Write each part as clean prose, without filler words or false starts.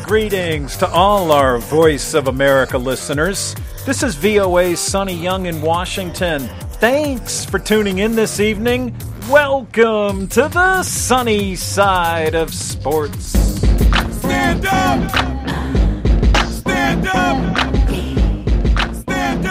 Greetings to all our Voice of America listeners. This is VOA's Sonny Young in Washington. Thanks for tuning in this evening. Welcome to the sunny side of sports. Stand up! Stand up! Stand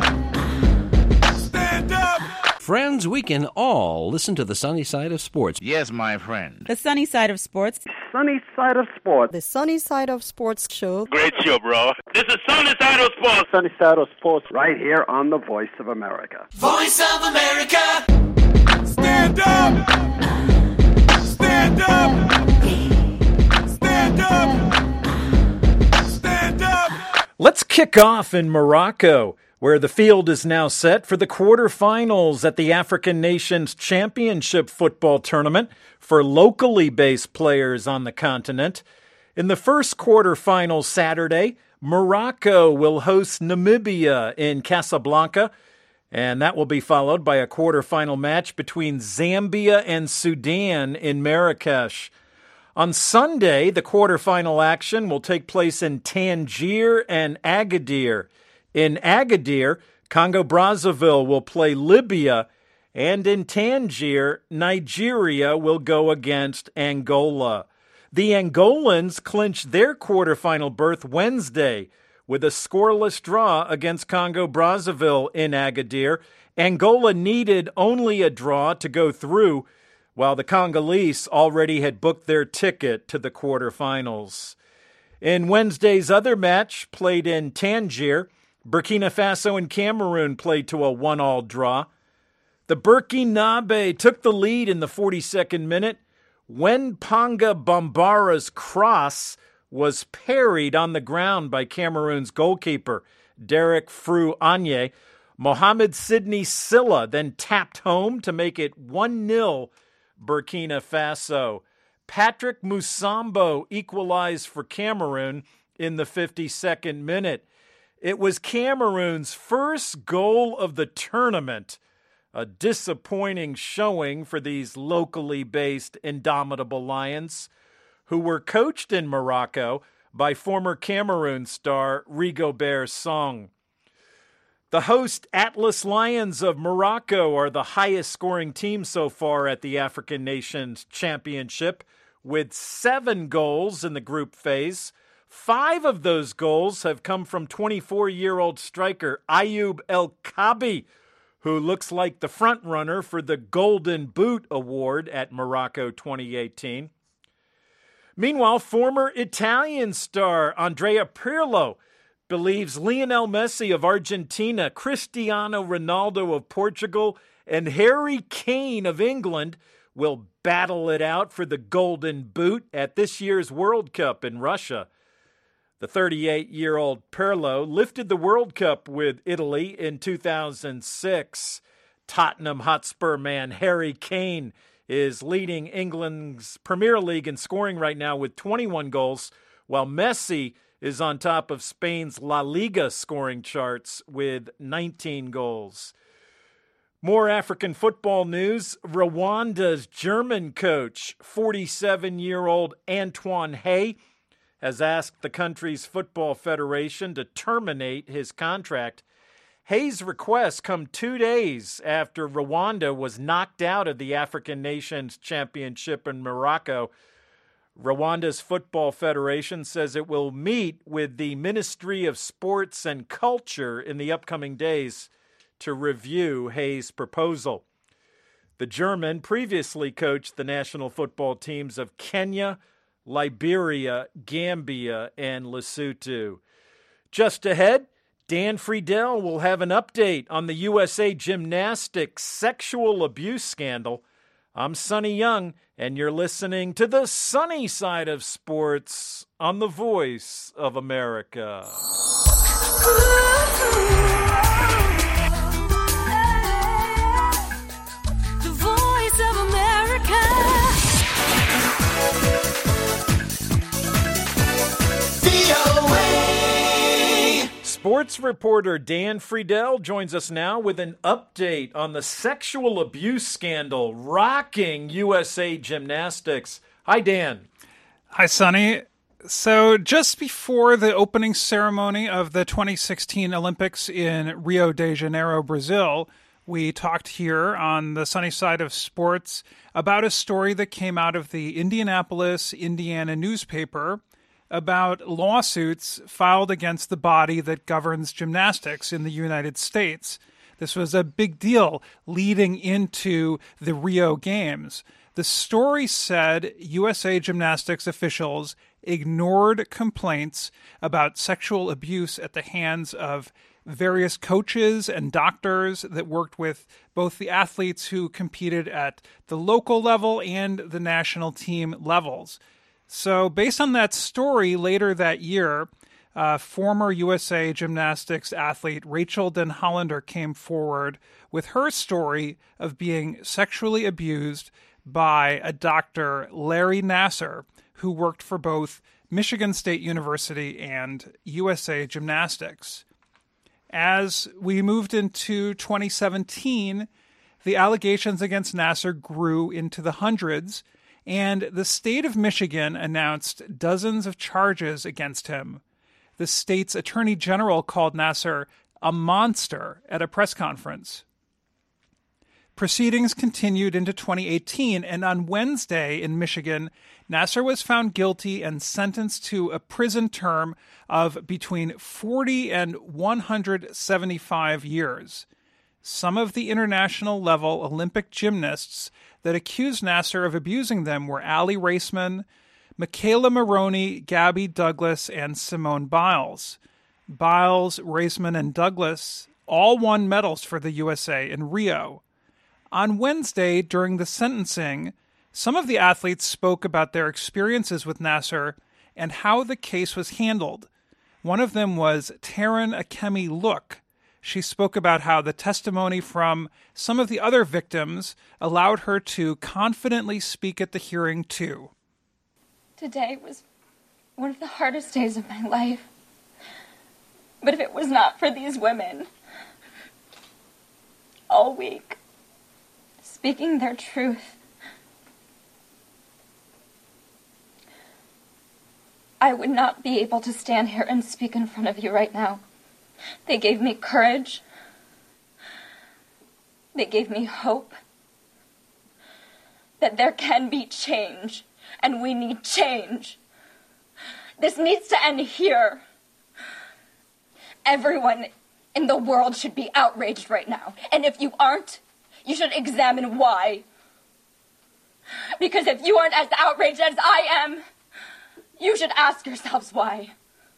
up! Stand up! Friends, we can all listen to the sunny side of sports. Yes, my friend. The Sunny Side of Sports. Sunny Side of Sports. The Sunny Side of Sports show. Great show, bro. This is Sunny Side of Sports. Sunny Side of Sports right here on the Voice of America. Voice of America! Stand up! Stand up! Stand up! Stand up! Let's kick off in Morocco, where the field is now set for the quarterfinals at the African Nations Championship football tournament for locally based players on the continent. In the first quarterfinal Saturday, Morocco will host Namibia in Casablanca, and that will be followed by a quarterfinal match between Zambia and Sudan in Marrakesh. On Sunday, the quarterfinal action will take place in Tangier and Agadir. In Agadir, Congo-Brazzaville will play Libya, and in Tangier, Nigeria will go against Angola. The Angolans clinched their quarterfinal berth Wednesday with a scoreless draw against Congo-Brazzaville in Agadir. Angola needed only a draw to go through, while the Congolese already had booked their ticket to the quarterfinals. In Wednesday's other match, played in Tangier, Burkina Faso and Cameroon played to a 1-1 draw. The Burkinabe took the lead in the 42nd minute when Panga Bambara's cross was parried on the ground by Cameroon's goalkeeper, Derek Fru Anye. Mohamed Sidney Silla then tapped home to make it 1-0 Burkina Faso. Patrick Musambo equalized for Cameroon in the 52nd minute. It was Cameroon's first goal of the tournament, a disappointing showing for these locally based Indomitable Lions, who were coached in Morocco by former Cameroon star Rigobert Song. The host Atlas Lions of Morocco are the highest scoring team so far at the African Nations Championship, with 7 goals in the group phase. 5 of those goals have come from 24-year-old striker Ayoub El Kabi, who looks like the front-runner for the Golden Boot Award at Morocco 2018. Meanwhile, former Italian star Andrea Pirlo believes Lionel Messi of Argentina, Cristiano Ronaldo of Portugal, and Harry Kane of England will battle it out for the Golden Boot at this year's World Cup in Russia. The 38-year-old Pirlo lifted the World Cup with Italy in 2006. Tottenham Hotspur man Harry Kane is leading England's Premier League in scoring right now with 21 goals, while Messi is on top of Spain's La Liga scoring charts with 19 goals. More African football news. Rwanda's German coach, 47-year-old Antoine Hey, has asked the country's football federation to terminate his contract. Hayes' request come 2 days after Rwanda was knocked out of the African Nations Championship in Morocco. Rwanda's football federation says it will meet with the Ministry of Sports and Culture in the upcoming days to review Hayes' proposal. The German previously coached the national football teams of Kenya, Liberia, Gambia, and Lesotho. Just ahead, Dan Friedel will have an update on the USA Gymnastics sexual abuse scandal. I'm Sonny Young, and you're listening to the sunny side of sports on the Voice of America. The Voice of America. Sports reporter Dan Friedel joins us now with an update on the sexual abuse scandal rocking USA Gymnastics. Hi, Dan. Hi, Sonny. So just before the opening ceremony of the 2016 Olympics in Rio de Janeiro, Brazil, we talked here on the Sunny Side of Sports about a story that came out of the Indianapolis, Indiana newspaper about lawsuits filed against the body that governs gymnastics in the United States. This was a big deal leading into the Rio Games. The story said USA Gymnastics officials ignored complaints about sexual abuse at the hands of various coaches and doctors that worked with both the athletes who competed at the local level and the national team levels. So based on that story, later that year, former USA Gymnastics athlete Rachel Den Hollander came forward with her story of being sexually abused by a Dr. Larry Nassar, who worked for both Michigan State University and USA Gymnastics. As we moved into 2017, the allegations against Nassar grew into the hundreds, and the state of Michigan announced dozens of charges against him. The state's attorney general called Nassar a monster at a press conference. Proceedings continued into 2018, and on Wednesday in Michigan, Nassar was found guilty and sentenced to a prison term of between 40 and 175 years. Some of the international-level Olympic gymnasts that accused Nassar of abusing them were Aly Raisman, Michaela Maroney, Gabby Douglas, and Simone Biles. Biles, Raisman, and Douglas all won medals for the USA in Rio. On Wednesday, during the sentencing, some of the athletes spoke about their experiences with Nassar and how the case was handled. One of them was Taryn Akemi Look. She spoke about how the testimony from some of the other victims allowed her to confidently speak at the hearing, too. Today was one of the hardest days of my life. But if it was not for these women, all week, speaking their truth, I would not be able to stand here and speak in front of you right now. They gave me courage. They gave me hope that there can be change, and we need change. This needs to end here. Everyone in the world should be outraged right now, and if you aren't, you should examine why. Because if you aren't as outraged as I am, you should ask yourselves why.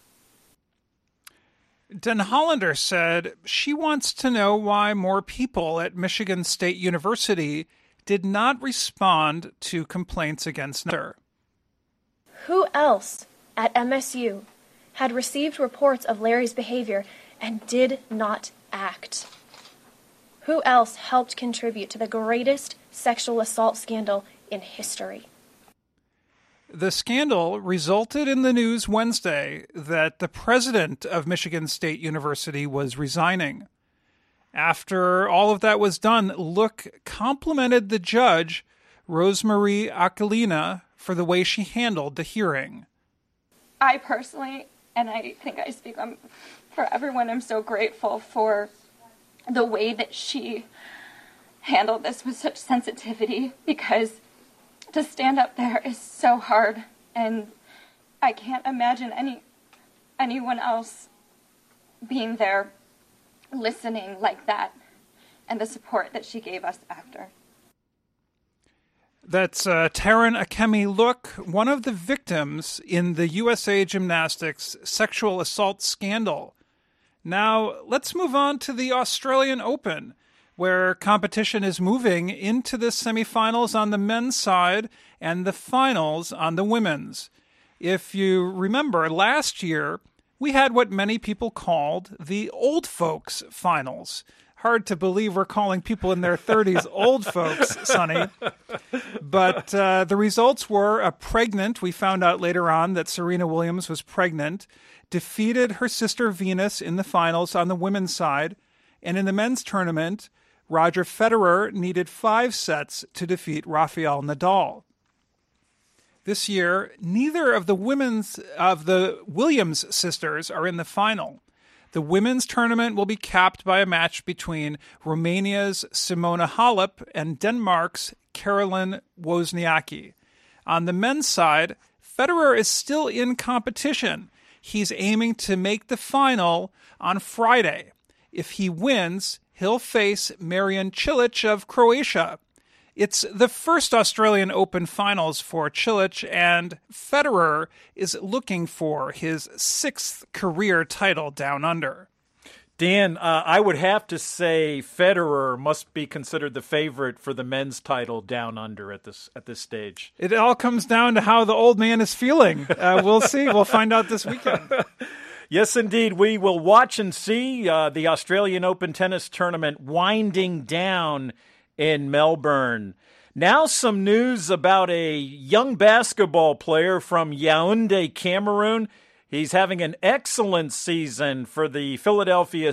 Den Hollander said she wants to know why more people at Michigan State University did not respond to complaints against her. Who else at MSU had received reports of Larry's behavior and did not act? Who else helped contribute to the greatest sexual assault scandal in history? The scandal resulted in the news Wednesday that the president of Michigan State University was resigning. After all of that was done, Look complimented the judge, Rosemarie Aquilina, for the way she handled the hearing. I personally, and I think I speak for everyone, I'm so grateful for the way that she handled this with such sensitivity, because to stand up there is so hard, and I can't imagine anyone else being there listening like that, and the support that she gave us after. That's Taryn Akemi Look, one of the victims in the USA Gymnastics sexual assault scandal. Now, let's move on to the Australian Open, where competition is moving into the semifinals on the men's side and the finals on the women's. If you remember, last year, we had what many people called the old folks finals. Hard to believe we're calling people in their 30s old folks, Sonny. But the results were pregnant. We found out later on that Serena Williams was pregnant, defeated her sister Venus in the finals on the women's side. And in the men's tournament, Roger Federer needed 5 sets to defeat Rafael Nadal. This year, neither of the Williams sisters are in the final. The women's tournament will be capped by a match between Romania's Simona Halep and Denmark's Caroline Wozniacki. On the men's side, Federer is still in competition. He's aiming to make the final on Friday. If he wins, he'll face Marian Cilic of Croatia. It's the first Australian Open finals for Cilic, and Federer is looking for his 6th career title down under. Dan, I would have to say Federer must be considered the favorite for the men's title down under at this stage. It all comes down to how the old man is feeling. We'll see. We'll find out this weekend. Yes, indeed. We will watch and see the Australian Open tennis tournament winding down in Melbourne. Now some news about a young basketball player from Yaoundé, Cameroon. He's having an excellent season for the Philadelphia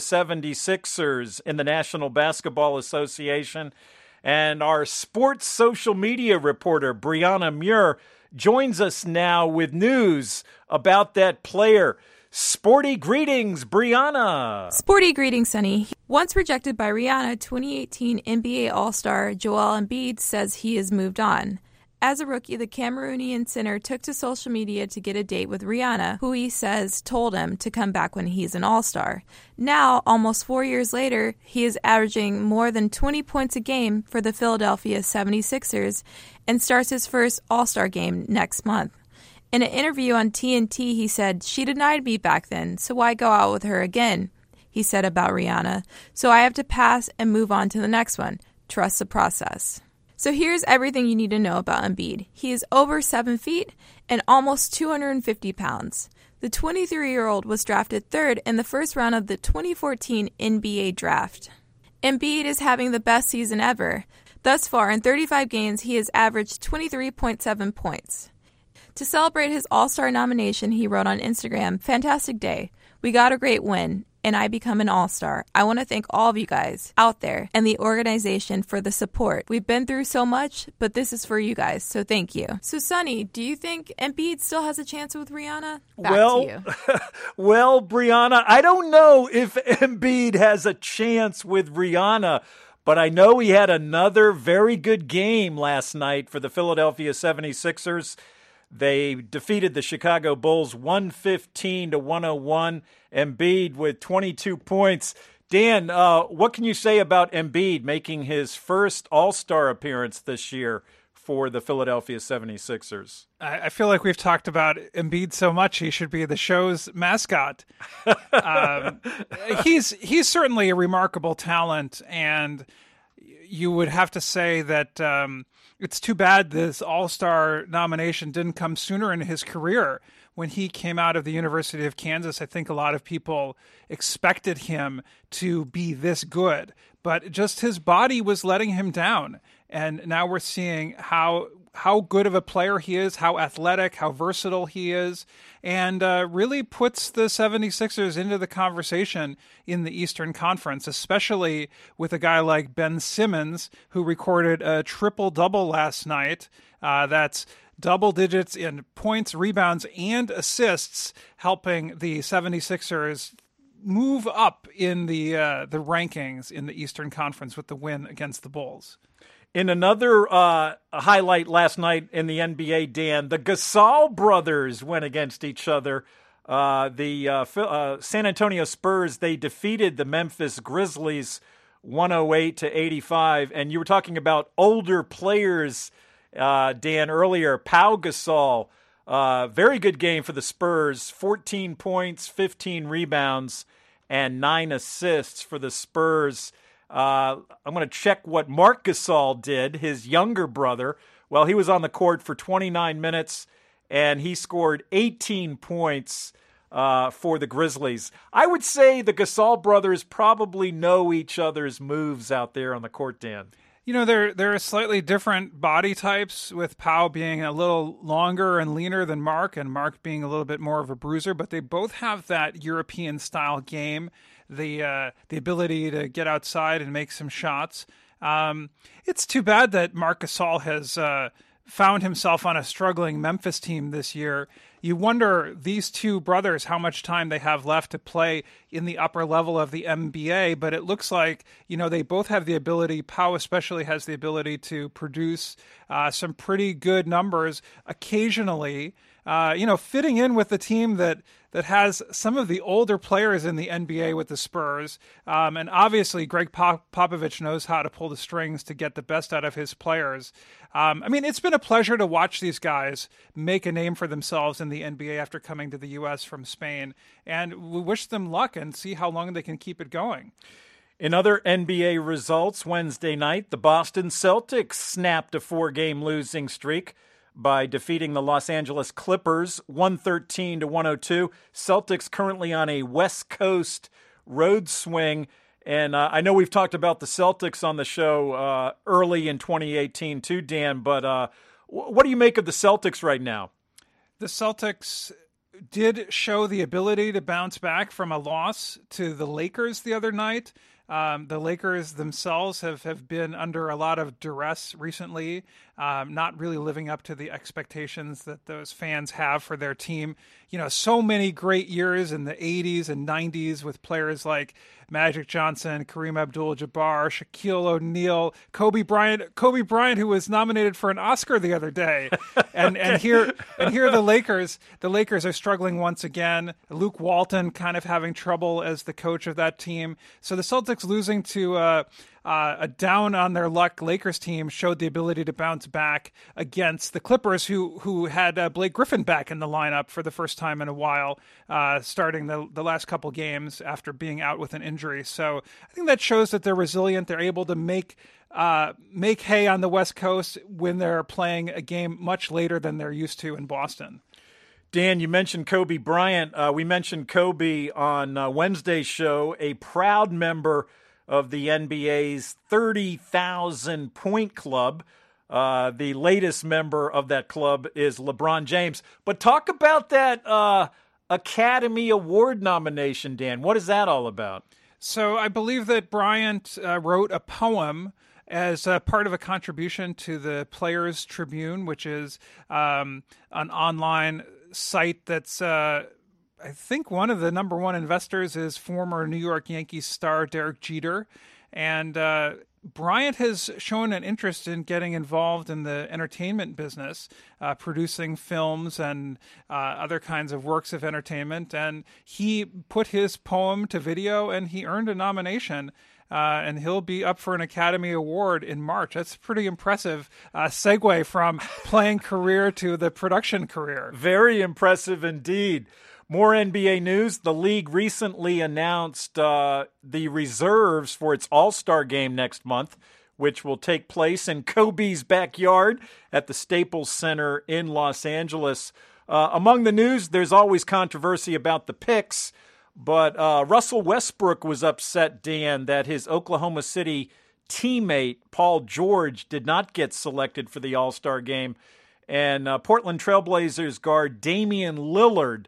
76ers in the National Basketball Association. And our sports social media reporter, Brianna Muir, joins us now with news about that player. Sporty greetings, Brianna. Sporty greetings, Sonny. Once rejected by Rihanna, 2018 NBA All-Star Joel Embiid says he has moved on. As a rookie, the Cameroonian center took to social media to get a date with Rihanna, who he says told him to come back when he's an All-Star. Now, almost 4 years later, he is averaging more than 20 points a game for the Philadelphia 76ers and starts his first All-Star game next month. In an interview on TNT, he said, "She denied me back then, so why go out with her again?" He said about Rihanna. "So I have to pass and move on to the next one. Trust the process." So here's everything you need to know about Embiid. He is over 7 feet and almost 250 pounds. The 23-year-old was drafted 3rd in the first round of the 2014 NBA draft. Embiid is having the best season ever. Thus far, in 35 games, he has averaged 23.7 points. To celebrate his All-Star nomination, he wrote on Instagram, "Fantastic day. We got a great win, and I become an All-Star. I want to thank all of you guys out there and the organization for the support. We've been through so much, but this is for you guys, so thank you." So, Sonny, do you think Embiid still has a chance with Rihanna? Back to you. Well, Brianna, I don't know if Embiid has a chance with Rihanna, but I know he had another very good game last night for the Philadelphia 76ers. They defeated the Chicago Bulls 115-101. Embiid with 22 points. Dan, what can you say about Embiid making his first All-Star appearance this year for the Philadelphia 76ers? I feel like we've talked about Embiid so much he should be the show's mascot. He's certainly a remarkable talent, and you would have to say that it's too bad this All-Star nomination didn't come sooner in his career. When he came out of the University of Kansas, I think a lot of people expected him to be this good, but just his body was letting him down. And now we're seeing how good of a player he is, how athletic, how versatile he is, and really puts the 76ers into the conversation in the Eastern Conference, especially with a guy like Ben Simmons, who recorded a triple-double last night. That's double digits in points, rebounds, and assists, helping the 76ers move up in the rankings in the Eastern Conference with the win against the Bulls. In another highlight last night in the NBA, Dan, the Gasol brothers went against each other. The San Antonio Spurs, they defeated the Memphis Grizzlies 108-85. And you were talking about older players, Dan, earlier. Pau Gasol, very good game for the Spurs. 14 points, 15 rebounds, and 9 assists for the Spurs. I'm going to check what Marc Gasol did, his younger brother. Well, he was on the court for 29 minutes, and he scored 18 points for the Grizzlies. I would say the Gasol brothers probably know each other's moves out there on the court, Dan. You know, there are slightly different body types, with Pau being a little longer and leaner than Marc, and Marc being a little bit more of a bruiser, but they both have that European-style game, the ability to get outside and make some shots. It's too bad that Marc Gasol has found himself on a struggling Memphis team this year. You wonder, these two brothers, how much time they have left to play in the upper level of the NBA, but it looks like, they both have the ability. Pau especially has the ability to produce some pretty good numbers occasionally, fitting in with the team that has some of the older players in the NBA with the Spurs. And obviously, Greg Popovich knows how to pull the strings to get the best out of his players. It's been a pleasure to watch these guys make a name for themselves in the NBA after coming to the U.S. from Spain. And we wish them luck and see how long they can keep it going. In other NBA results, Wednesday night, the Boston Celtics snapped a 4-game losing streak by defeating the Los Angeles Clippers 113-102. Celtics currently on a West Coast road swing. And I know we've talked about the Celtics on the show early in 2018 too, Dan, but what do you make of the Celtics right now? The Celtics did show the ability to bounce back from a loss to the Lakers the other night. The Lakers themselves have been under a lot of duress recently, not really living up to the expectations that those fans have for their team. So many great years in the 80s and 90s with players like Magic Johnson, Kareem Abdul-Jabbar, Shaquille O'Neal, Kobe Bryant, who was nominated for an Oscar the other day. And here the Lakers are struggling once again. Luke Walton kind of having trouble as the coach of that team. So the Celtics losing to a down on their luck Lakers team showed the ability to bounce back against the Clippers, who had Blake Griffin back in the lineup for the first time in a while, starting the last couple games after being out with an injury. So I think that shows that they're resilient. They're able to make hay on the West Coast when they're playing a game much later than they're used to in Boston. Dan, you mentioned Kobe Bryant. We mentioned Kobe on Wednesday's show, a proud member of the NBA's 30,000 point club. The latest member of that club is LeBron James. But talk about that Academy Award nomination, Dan. What is that all about? So I believe that Bryant wrote a poem as part of a contribution to the Players Tribune, which is an online site that's I think one of the number one investors is former New York Yankees star Derek Jeter. And Bryant has shown an interest in getting involved in the entertainment business, producing films and other kinds of works of entertainment. And he put his poem to video and he earned a nomination. And he'll be up for an Academy Award in March. That's a pretty impressive segue from playing career to the production career. Very impressive indeed. More NBA news. The league recently announced the reserves for its All-Star game next month, which will take place in Kobe's backyard at the Staples Center in Los Angeles. Among the news, there's always controversy about the picks, but Russell Westbrook was upset, Dan, that his Oklahoma City teammate, Paul George, did not get selected for the All-Star game. And Portland Trailblazers guard Damian Lillard,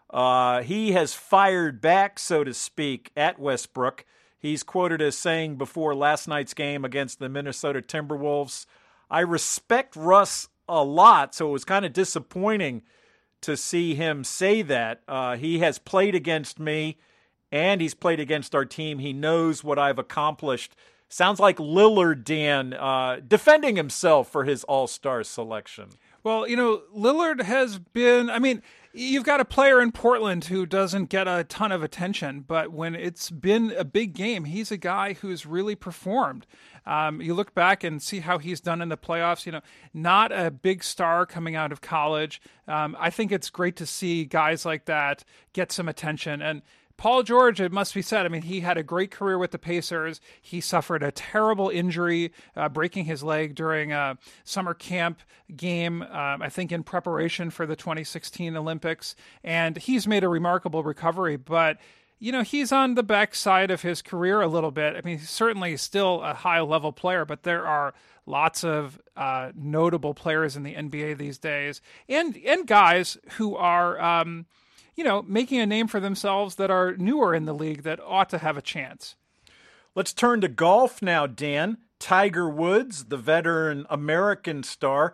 he has fired back, so to speak, at Westbrook. He's quoted as saying before last night's game against the Minnesota Timberwolves, "I respect Russ a lot," so it was kind of disappointing to see him say that. He has played against me, and he's played against our team. He knows what I've accomplished. Sounds like Lillard, Dan, defending himself for his All-Star selection. Well, Lillard has been, you've got a player in Portland who doesn't get a ton of attention, but when it's been a big game, he's a guy who's really performed. You look back and see how he's done in the playoffs, not a big star coming out of college. I think it's great to see guys like that get some attention. And Paul George, it must be said, he had a great career with the Pacers. He suffered a terrible injury, breaking his leg during a summer camp game, I think in preparation for the 2016 Olympics. And he's made a remarkable recovery, but he's on the backside of his career a little bit. He's certainly still a high-level player, but there are lots of notable players in the NBA these days, and guys who are making a name for themselves that are newer in the league that ought to have a chance. Let's turn to golf now, Dan. Tiger Woods, the veteran American star,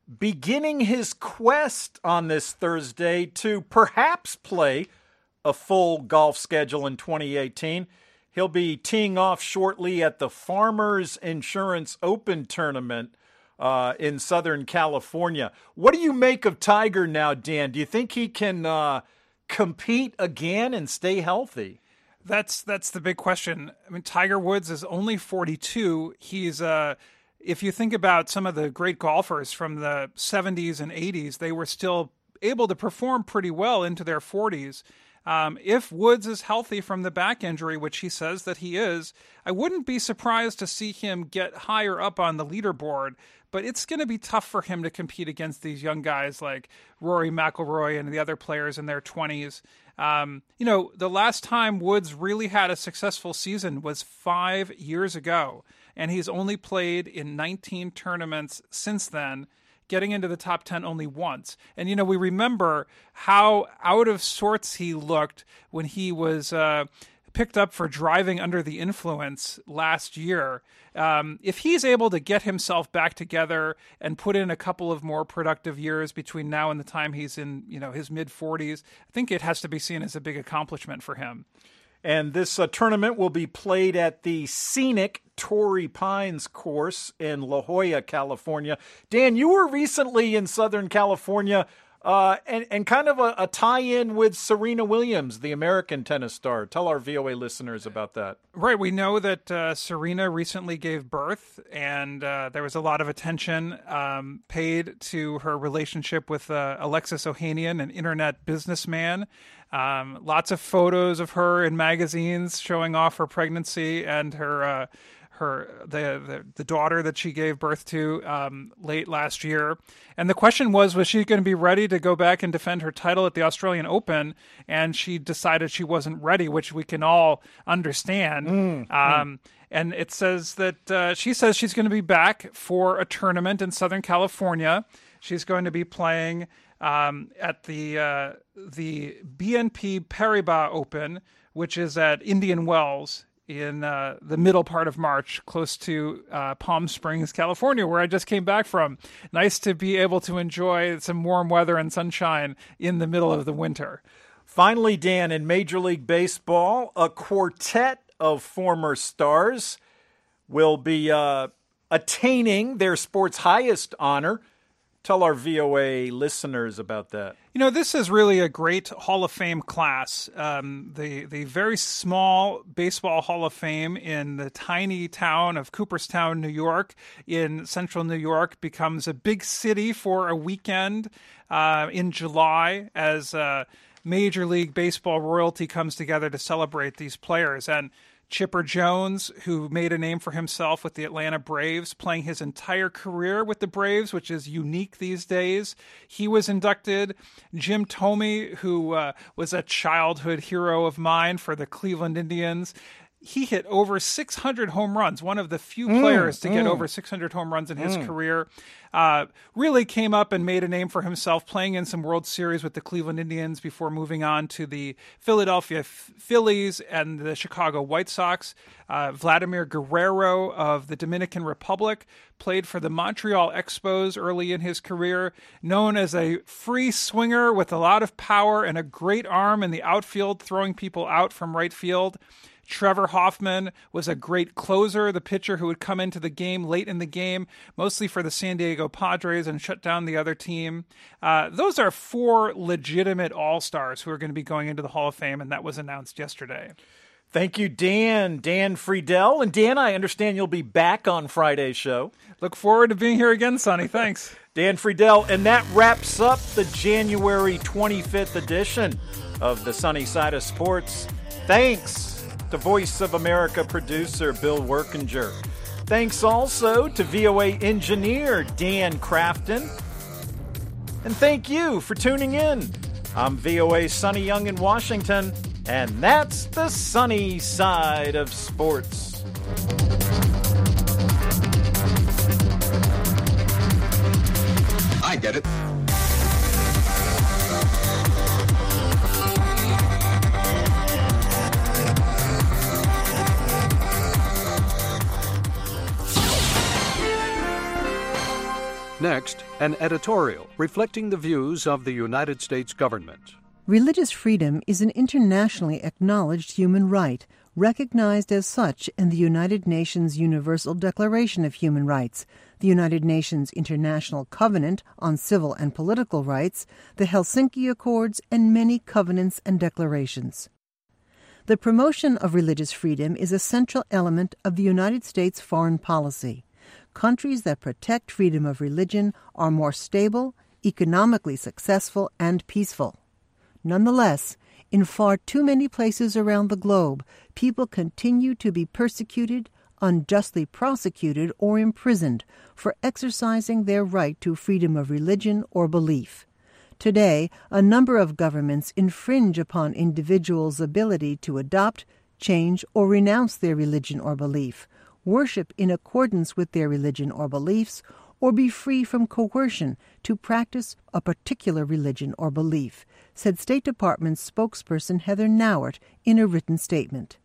beginning his quest on this Thursday to perhaps play a full golf schedule in 2018. He'll be teeing off shortly at the Farmers Insurance Open Tournament in Southern California. What do you make of Tiger now, Dan? Do you think he can compete again and stay healthy? That's the big question. I mean, Tiger Woods is only 42. He's if you think about some of the great golfers from the 70s and 80s, they were still able to perform pretty well into their 40s. If Woods is healthy from the back injury, which he says that he is, I wouldn't be surprised to see him get higher up on the leaderboard. But it's going to be tough for him to compete against these young guys like Rory McIlroy and the other players in their 20s. The last time Woods really had a successful season was 5 years ago, and he's only played in 19 tournaments since then, getting into the top 10 only once. And, we remember how out of sorts he looked when he was picked up for driving under the influence last year. If he's able to get himself back together and put in a couple of more productive years between now and the time he's in, his mid-40s, I think it has to be seen as a big accomplishment for him. And this tournament will be played at the scenic Torrey Pines course in La Jolla, California. Dan, you were recently in Southern California and kind of a tie-in with Serena Williams, the American tennis star. Tell our VOA listeners about that. Right. We know that Serena recently gave birth, and there was a lot of attention paid to her relationship with Alexis Ohanian, an internet businessman. Lots of photos of her in magazines showing off her pregnancy and her the daughter that she gave birth to late last year. And the question was she going to be ready to go back and defend her title at the Australian Open? And she decided she wasn't ready, which we can all understand. And it says that she says she's going to be back for a tournament in Southern California. She's going to be playing at the BNP Paribas Open, which is at Indian Wells in the middle part of March, close to Palm Springs, California, where I just came back from. Nice to be able to enjoy some warm weather and sunshine in the middle of the winter. Finally, Dan, in Major League Baseball, a quartet of former stars will be attaining their sport's highest honor. Tell our VOA listeners about that. This is really a great Hall of Fame class. The very small Baseball Hall of Fame in the tiny town of Cooperstown, New York, in central New York, becomes a big city for a weekend in July as Major League Baseball royalty comes together to celebrate these players. And Chipper Jones, who made a name for himself with the Atlanta Braves, playing his entire career with the Braves, which is unique these days. He was inducted. Jim Thome, who was a childhood hero of mine for the Cleveland Indians. He hit over 600 home runs, one of the few players to get over 600 home runs in his career. Really came up and made a name for himself playing in some World Series with the Cleveland Indians before moving on to the Philadelphia Phillies and the Chicago White Sox. Vladimir Guerrero of the Dominican Republic played for the Montreal Expos early in his career, known as a free swinger with a lot of power and a great arm in the outfield, throwing people out from right field. Trevor Hoffman was a great closer, the pitcher who would come into the game late in the game, mostly for the San Diego Padres, and shut down the other team. Those are 4 legitimate all-stars who are going to be going into the Hall of Fame, and that was announced yesterday. Thank you, Dan Friedel. And Dan, I understand you'll be back on Friday's show. Look forward to being here again, Sonny. Thanks. Dan Friedel. And that wraps up the January 25th edition of the Sunny Side of Sports. Thanks to Voice of America producer Bill Workinger. Thanks also to VOA engineer Dan Crafton. And thank you for tuning in. I'm VOA Sonny Young in Washington, and that's the Sunny Side of Sports. I get it. Next, an editorial reflecting the views of the United States government. Religious freedom is an internationally acknowledged human right, recognized as such in the United Nations Universal Declaration of Human Rights, the United Nations International Covenant on Civil and Political Rights, the Helsinki Accords, and many covenants and declarations. The promotion of religious freedom is a central element of the United States foreign policy. Countries that protect freedom of religion are more stable, economically successful, and peaceful. Nonetheless, in far too many places around the globe, people continue to be persecuted, unjustly prosecuted, or imprisoned for exercising their right to freedom of religion or belief. Today, a number of governments infringe upon individuals' ability to adopt, change, or renounce their religion or belief, worship in accordance with their religion or beliefs, or be free from coercion to practice a particular religion or belief, said State Department spokesperson Heather Nauert in a written statement.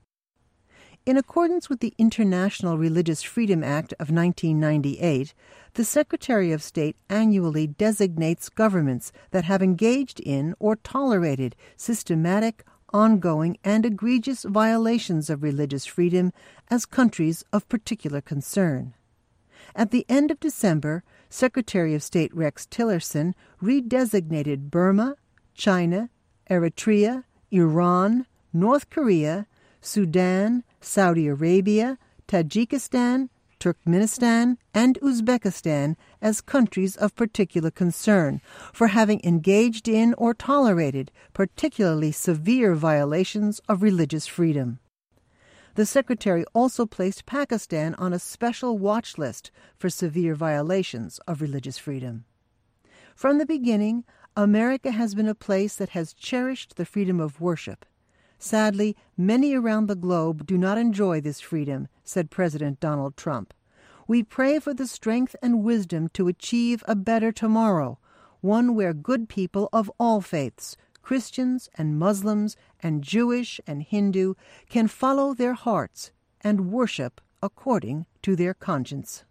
In accordance with the International Religious Freedom Act of 1998, the Secretary of State annually designates governments that have engaged in or tolerated systematic, ongoing, and egregious violations of religious freedom as countries of particular concern. At the end of December, Secretary of State Rex Tillerson redesignated Burma, China, Eritrea, Iran, North Korea, Sudan, Saudi Arabia, Tajikistan, Turkmenistan, and Uzbekistan as countries of particular concern for having engaged in or tolerated particularly severe violations of religious freedom. The Secretary also placed Pakistan on a special watch list for severe violations of religious freedom. From the beginning, America has been a place that has cherished the freedom of worship. Sadly, many around the globe do not enjoy this freedom, said President Donald Trump. We pray for the strength and wisdom to achieve a better tomorrow, one where good people of all faiths, Christians and Muslims and Jewish and Hindu, can follow their hearts and worship according to their conscience.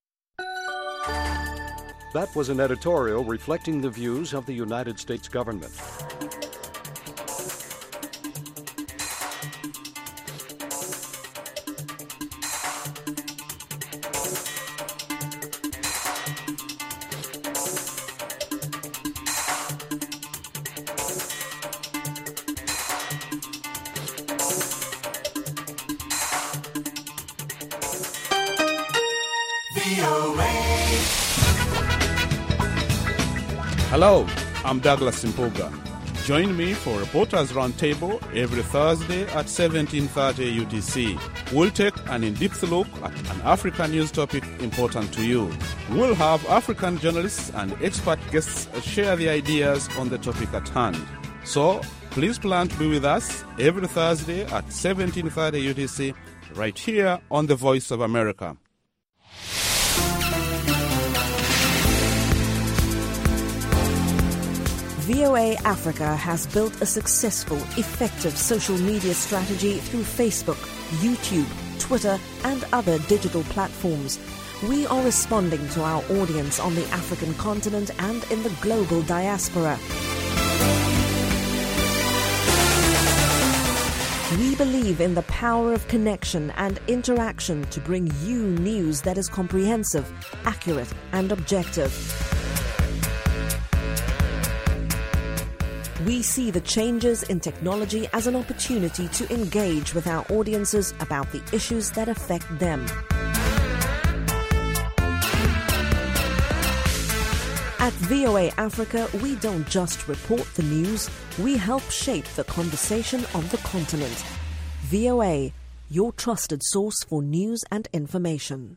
That was an editorial reflecting the views of the United States government. Hello, I'm Douglas Simpuga. Join me for Reporters Roundtable every Thursday at 17:30 UTC. We'll take an in-depth look at an African news topic important to you. We'll have African journalists and expert guests share their ideas on the topic at hand. So, please plan to be with us every Thursday at 17:30 UTC right here on The Voice of America. VOA Africa has built a successful, effective social media strategy through Facebook, YouTube, Twitter, and other digital platforms. We are responding to our audience on the African continent and in the global diaspora. We believe in the power of connection and interaction to bring you news that is comprehensive, accurate, and objective. We see the changes in technology as an opportunity to engage with our audiences about the issues that affect them. At VOA Africa, we don't just report the news, we help shape the conversation on the continent. VOA, your trusted source for news and information.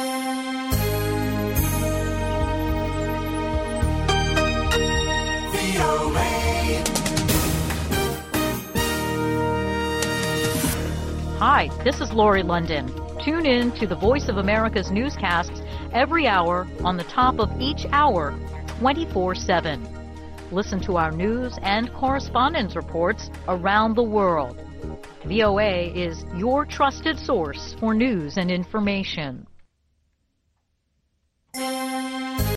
Hi, this is Lori London. Tune in to the Voice of America's newscasts every hour on the top of each hour, 24/7. Listen to our news and correspondence reports around the world. VOA is your trusted source for news and information.